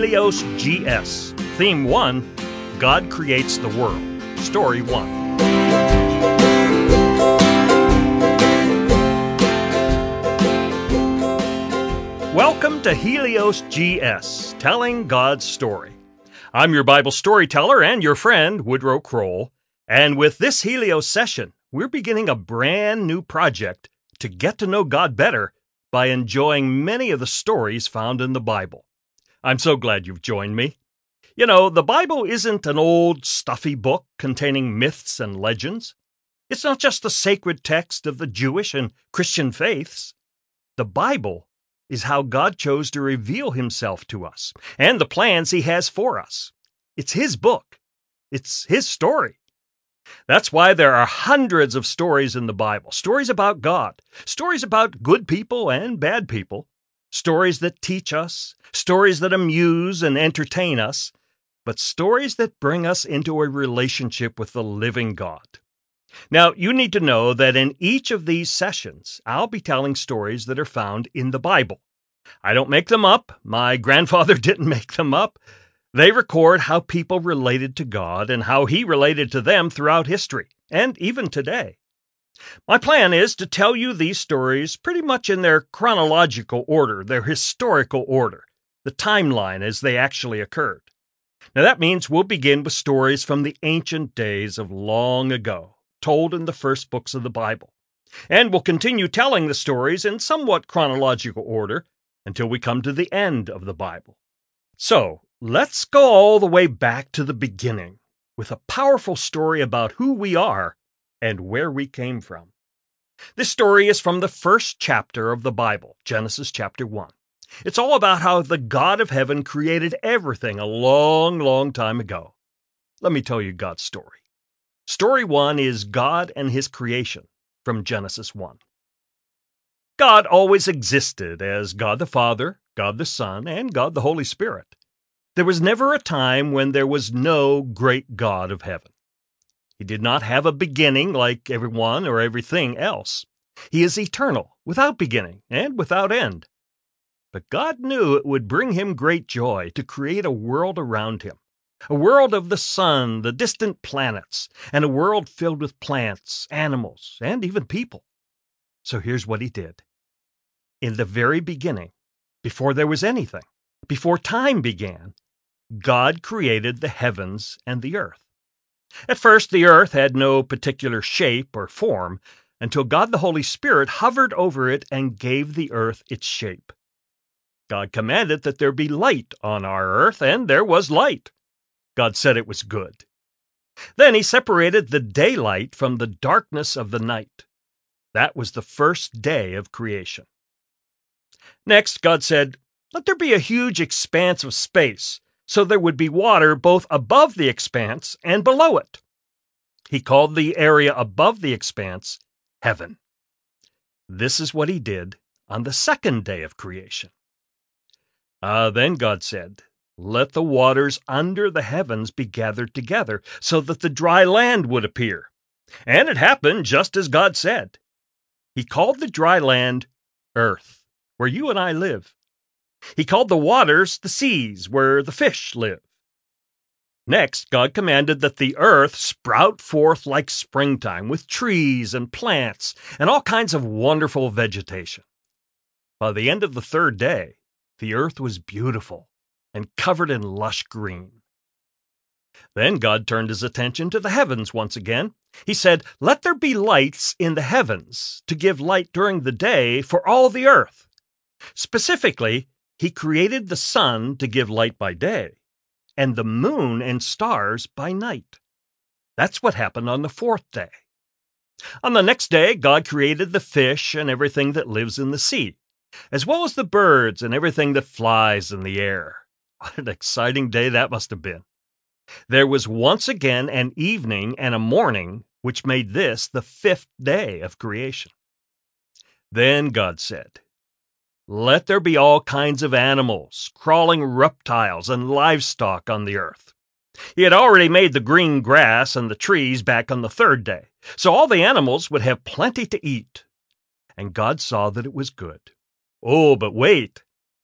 Helios GS. Theme 1, God Creates the World. Story 1. Welcome to Helios GS, telling God's story. I'm your Bible storyteller and your friend, Woodrow Kroll. And with this Helios session, we're beginning a brand new project to get to know God better by enjoying many of the stories found in the Bible. I'm so glad you've joined me. You know, the Bible isn't an old, stuffy book containing myths and legends. It's not just the sacred text of the Jewish and Christian faiths. The Bible is how God chose to reveal himself to us and the plans he has for us. It's his book. It's his story. That's why there are hundreds of stories in the Bible, stories about God, stories about good people and bad people, stories that teach us, stories that amuse and entertain us, but stories that bring us into a relationship with the living God. Now, you need to know that in each of these sessions, I'll be telling stories that are found in the Bible. I don't make them up. My grandfather didn't make them up. They record how people related to God and how he related to them throughout history, and even today. My plan is to tell you these stories pretty much in their chronological order, their historical order, the timeline as they actually occurred. Now that means we'll begin with stories from the ancient days of long ago, told in the first books of the Bible. And we'll continue telling the stories in somewhat chronological order until we come to the end of the Bible. So, let's go all the way back to the beginning with a powerful story about who we are and where we came from. This story is from the first chapter of the Bible, Genesis chapter 1. It's all about how the God of heaven created everything a long, long time ago. Let me tell you God's story. Story 1 is God and his creation from Genesis 1. God always existed as God the Father, God the Son, and God the Holy Spirit. There was never a time when there was no great God of heaven. He did not have a beginning like everyone or everything else. He is eternal, without beginning and without end. But God knew it would bring him great joy to create a world around him, a world of the sun, the distant planets, and a world filled with plants, animals, and even people. So here's what he did. In the very beginning, before there was anything, before time began, God created the heavens and the earth. At first, the earth had no particular shape or form until God the Holy Spirit hovered over it and gave the earth its shape. God commanded that there be light on our earth, and there was light. God said it was good. Then he separated the daylight from the darkness of the night. That was the first day of creation. Next, God said, "Let there be a huge expanse of space, so there would be water both above the expanse and below it." He called the area above the expanse heaven. This is what he did on the second day of creation. Then God said, "Let the waters under the heavens be gathered together, so that the dry land would appear." And it happened just as God said. He called the dry land earth, where you and I live. He called the waters the seas, where the fish live. Next, God commanded that the earth sprout forth like springtime, with trees and plants and all kinds of wonderful vegetation. By the end of the third day, the earth was beautiful and covered in lush green. Then God turned his attention to the heavens once again. He said, "Let there be lights in the heavens to give light during the day for all the earth." Specifically, he created the sun to give light by day, and the moon and stars by night. That's what happened on the fourth day. On the next day, God created the fish and everything that lives in the sea, as well as the birds and everything that flies in the air. What an exciting day that must have been. There was once again an evening and a morning, which made this the fifth day of creation. Then God said, "Let there be all kinds of animals, crawling reptiles, and livestock on the earth." He had already made the green grass and the trees back on the third day, so all the animals would have plenty to eat. And God saw that it was good. Oh, but wait!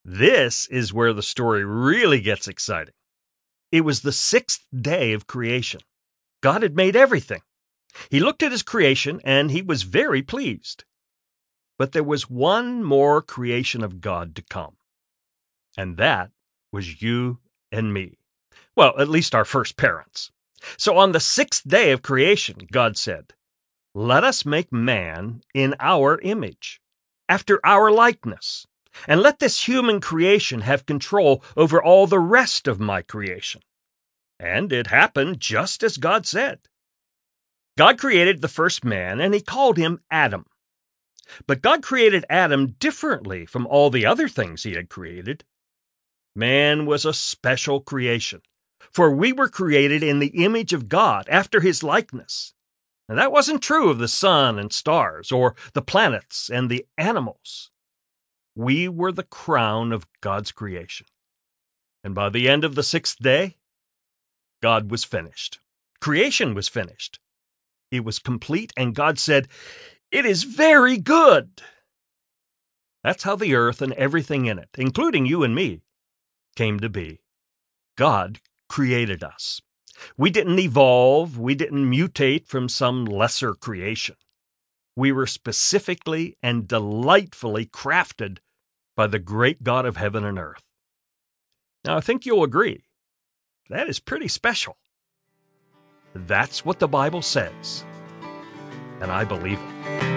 This is where the story really gets exciting. It was the sixth day of creation. God had made everything. He looked at his creation and he was very pleased. But there was one more creation of God to come, and that was you and me. Well, at least our first parents. So on the sixth day of creation, God said, "Let us make man in our image, after our likeness, and let this human creation have control over all the rest of my creation." And it happened just as God said. God created the first man, and he called him Adam. But God created Adam differently from all the other things he had created. Man was a special creation, for we were created in the image of God, after his likeness. And that wasn't true of the sun and stars, or the planets and the animals. We were the crown of God's creation. And by the end of the sixth day, God was finished. Creation was finished. It was complete, and God said, "It is very good." That's how the earth and everything in it, including you and me, came to be. God created us. We didn't evolve, we didn't mutate from some lesser creation. We were specifically and delightfully crafted by the great God of heaven and earth. Now, I think you'll agree, that is pretty special. That's what the Bible says, and I believe it.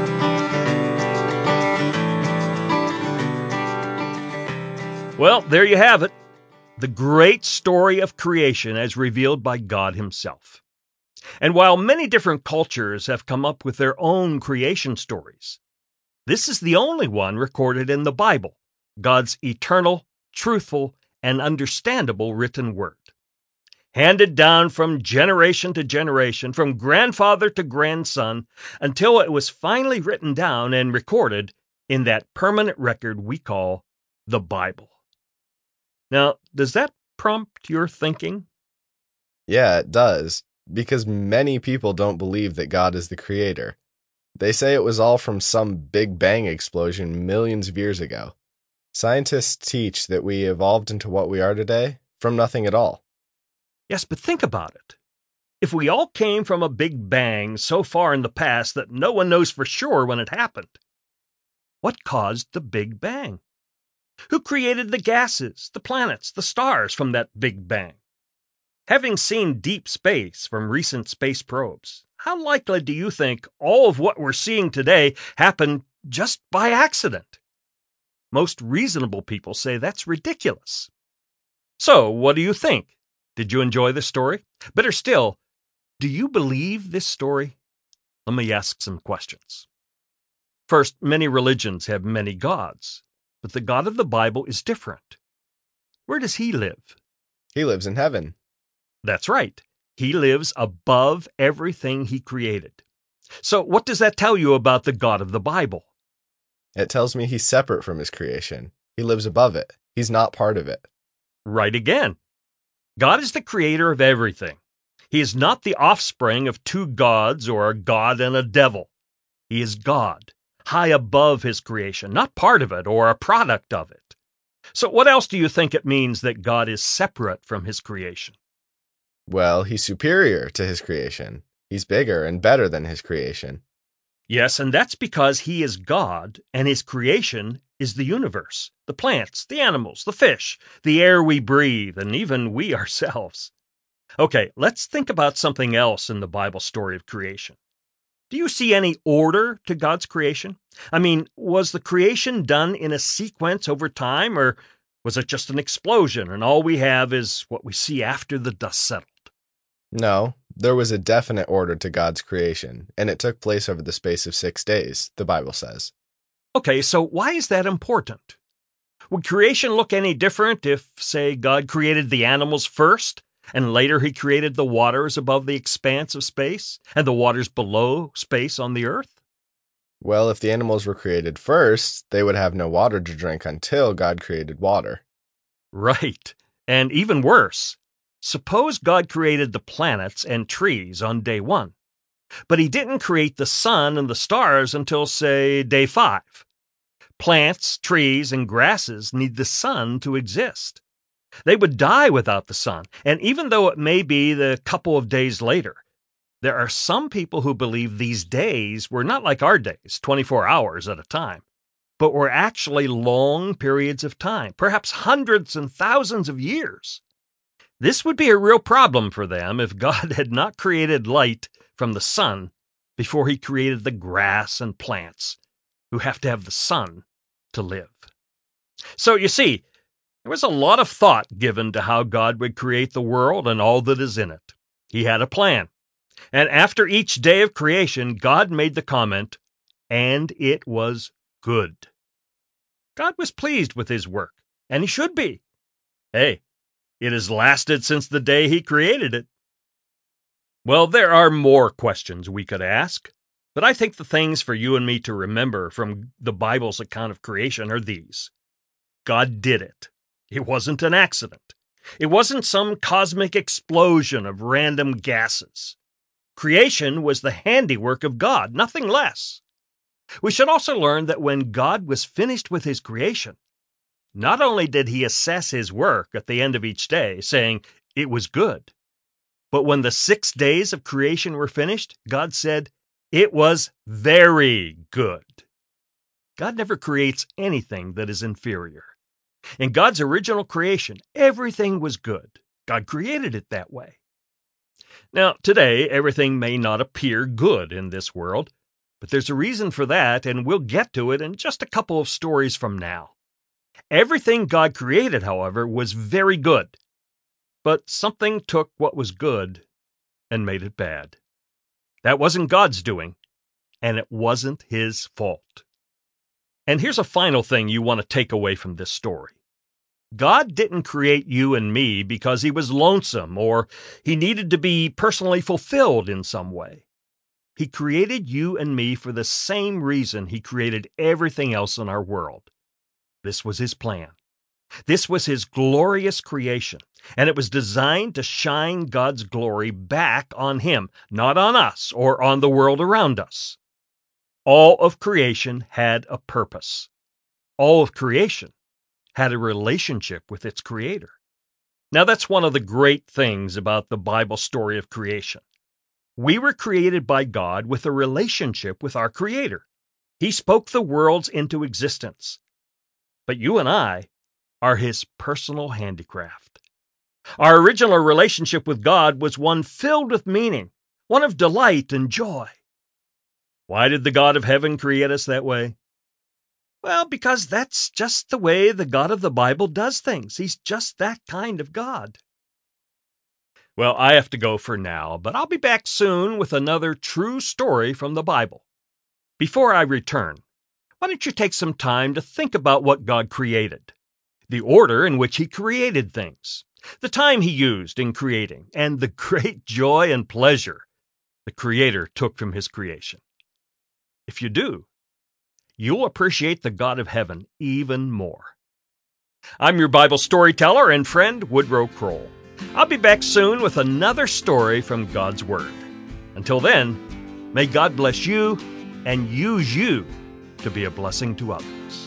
Well, there you have it. The great story of creation as revealed by God himself. And while many different cultures have come up with their own creation stories, this is the only one recorded in the Bible, God's eternal, truthful, and understandable written word. Handed down from generation to generation, from grandfather to grandson, until it was finally written down and recorded in that permanent record we call the Bible. Now, does that prompt your thinking? Yeah, it does, because many people don't believe that God is the creator. They say it was all from some Big Bang explosion millions of years ago. Scientists teach that we evolved into what we are today from nothing at all. Yes, but think about it. If we all came from a Big Bang so far in the past that no one knows for sure when it happened, what caused the Big Bang? Who created the gases, the planets, the stars from that Big Bang? Having seen deep space from recent space probes, how likely do you think all of what we're seeing today happened just by accident? Most reasonable people say that's ridiculous. So, what do you think? Did you enjoy the story? Better still, do you believe this story? Let me ask some questions. First, many religions have many gods, but the God of the Bible is different. Where does he live? He lives in heaven. That's right. He lives above everything he created. So, what does that tell you about the God of the Bible? It tells me he's separate from his creation. He lives above it. He's not part of it. Right again. God is the creator of everything. He is not the offspring of two gods or a god and a devil. He is God, high above his creation, not part of it or a product of it. So what else do you think it means that God is separate from his creation? Well, he's superior to his creation. He's bigger and better than his creation. Yes, and that's because he is God, and his creation is the universe, the plants, the animals, the fish, the air we breathe, and even we ourselves. Okay, let's think about something else in the Bible story of creation. Do you see any order to God's creation? I mean, was the creation done in a sequence over time, or was it just an explosion, and all we have is what we see after the dust settled? No, there was a definite order to God's creation, and it took place over the space of 6 days, the Bible says. Okay, so why is that important? Would creation look any different if, say, God created the animals first, and later he created the waters above the expanse of space, and the waters below space on the earth? Well, if the animals were created first, they would have no water to drink until God created water. Right. And even worse, suppose God created the planets and trees on day 1, but he didn't create the sun and the stars until, say, day 5. Plants, trees, and grasses need the sun to exist. They would die without the sun, and even though it may be the couple of days later, there are some people who believe these days were not like our days, 24 hours at a time, but were actually long periods of time, perhaps hundreds and thousands of years. This would be a real problem for them if God had not created light from the sun before he created the grass and plants, who have to have the sun to live. So you see, there was a lot of thought given to how God would create the world and all that is in it. He had a plan. And after each day of creation, God made the comment, "And it was good." God was pleased with his work, and he should be. Hey, it has lasted since the day he created it. Well, there are more questions we could ask, but I think the things for you and me to remember from the Bible's account of creation are these. God did it. It wasn't an accident. It wasn't some cosmic explosion of random gases. Creation was the handiwork of God, nothing less. We should also learn that when God was finished with his creation, not only did he assess his work at the end of each day, saying, "It was good," but when the 6 days of creation were finished, God said, "It was very good." God never creates anything that is inferior. In God's original creation, everything was good. God created it that way. Now, today, everything may not appear good in this world, but there's a reason for that, and we'll get to it in just a couple of stories from now. Everything God created, however, was very good, but something took what was good and made it bad. That wasn't God's doing, and it wasn't his fault. And here's a final thing you want to take away from this story. God didn't create you and me because he was lonesome or he needed to be personally fulfilled in some way. He created you and me for the same reason he created everything else in our world. This was his plan. This was his glorious creation, and it was designed to shine God's glory back on him, not on us or on the world around us. All of creation had a purpose. All of creation had a relationship with its creator. Now, that's one of the great things about the Bible story of creation. We were created by God with a relationship with our creator. He spoke the worlds into existence. But you and I are his personal handicraft. Our original relationship with God was one filled with meaning, one of delight and joy. Why did the God of heaven create us that way? Well, because that's just the way the God of the Bible does things. He's just that kind of God. Well, I have to go for now, but I'll be back soon with another true story from the Bible. Before I return, why don't you take some time to think about what God created, the order in which he created things, the time he used in creating, and the great joy and pleasure the Creator took from his creation. If you do, you'll appreciate the God of heaven even more. I'm your Bible storyteller and friend, Woodrow Kroll. I'll be back soon with another story from God's Word. Until then, may God bless you and use you to be a blessing to others.